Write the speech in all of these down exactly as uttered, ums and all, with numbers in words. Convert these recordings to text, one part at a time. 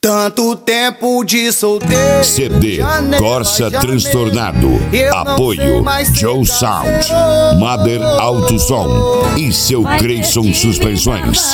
Tanto tempo de solteiro. C D Corsa Transtornado. Apoio Joe Sound, Mother Alto Som e seu Creyson Suspensões.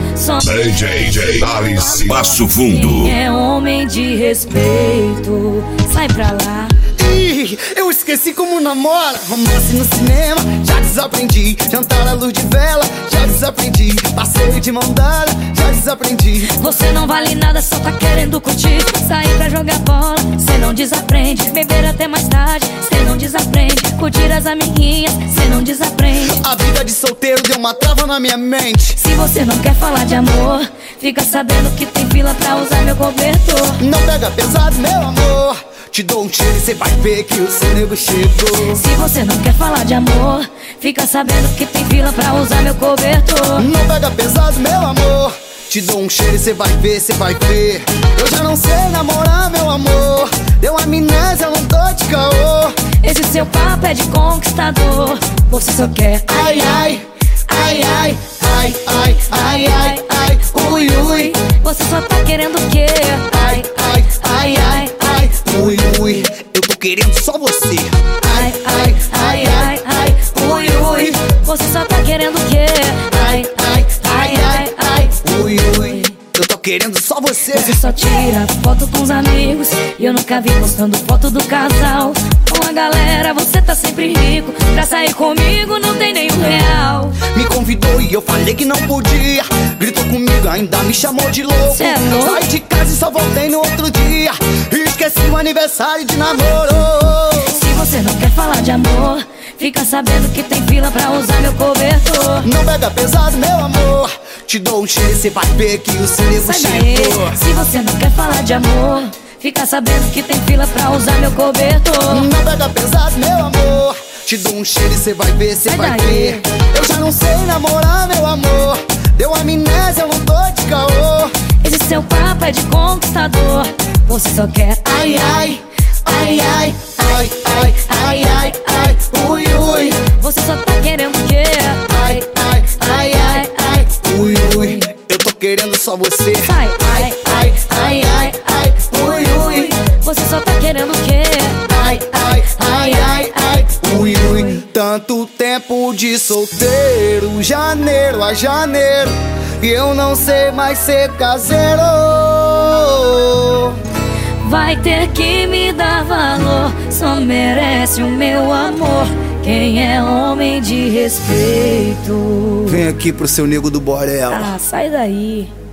D J Alice Passo Fundo. É homem de respeito, sai pra lá. Ih, eu esqueci como namora. Romance no cinema, já desaprendi. Jantar à luz de vela, já desaprendi. Passeio de mão dada, já desaprendi. Você não vale nada, só tá querendo curtir. Sair pra jogar bola, cê não desaprende. Beber até mais tarde, cê não desaprende. Curtir as amiguinhas, cê não desaprende. A vida de solteiro deu uma trava na minha mente. Se você não quer falar de amor, fica sabendo que tem fila pra usar meu cobertor. Não pega pesado, meu amor. Te dou um tiro e cê vai ver que o seu nego chegou. Se você não quer falar de amor, fica sabendo que tem fila pra usar meu cobertor. Não pega pesado, meu amor. Te dou um cheiro e cê vai ver, cê vai ver. Eu já não sei namorar, meu amor. Deu amnésia, eu não tô de caô. Esse seu papo é de conquistador. Você só quer ai, ai, ai, ai, ai, ai, ai, ai, ai, ui, ui. Você só tá querendo o quê? Ai, ai, ai, ai, ai, ui, ui. Eu tô querendo só você. Ai, ai, ai, ai, ai, ui, ui. Você só tá querendo o quê? Ai, ai, ai, ai, ai, ui, ui. Eu tô querendo só você. Você só tira foto com os amigos e eu nunca vi postando foto do casal. Com a galera você tá sempre rico. Pra sair comigo não tem nenhum real. Me convidou e eu falei que não podia. Gritou comigo, ainda me chamou de louco. Cê é louco? Saí de casa e só voltei no outro dia. Esqueci o aniversário de namoro. Se você não quer falar de amor, fica sabendo que tem fila pra usar meu cobertor. Não pega pesado, meu amor. Te dou um cheiro e cê vai ver que o seu nego chegou. Se você não quer falar de amor, fica sabendo que tem fila pra usar meu cobertor. Não pega pesado, meu amor. Te dou um cheiro e cê vai ver, cê Sai vai daí. ver. Eu já não sei namorar, meu amor. Deu amnésia, eu não tô de caô. Esse seu papo é de conquistador. Você só quer Ai, ai, ai, ai, ai, ai, ai, ai, ai, ui, ui. Você só tá querendo o quê? Ai, ai, ai, ai, ai, ui, ui. Eu tô querendo só você. Sai, Ai, ai, ai, ai, ai, ui, ui. Você só tá querendo o quê? Ai, ai, ai, ai, ai, ui, ui. Tanto tempo de solteiro, janeiro a janeiro, e eu não sei mais ser caseiro. Vai ter que me dar valor, só merece o meu amor. Quem é homem de respeito? Vem aqui pro seu nego do Borel. Ah, sai daí.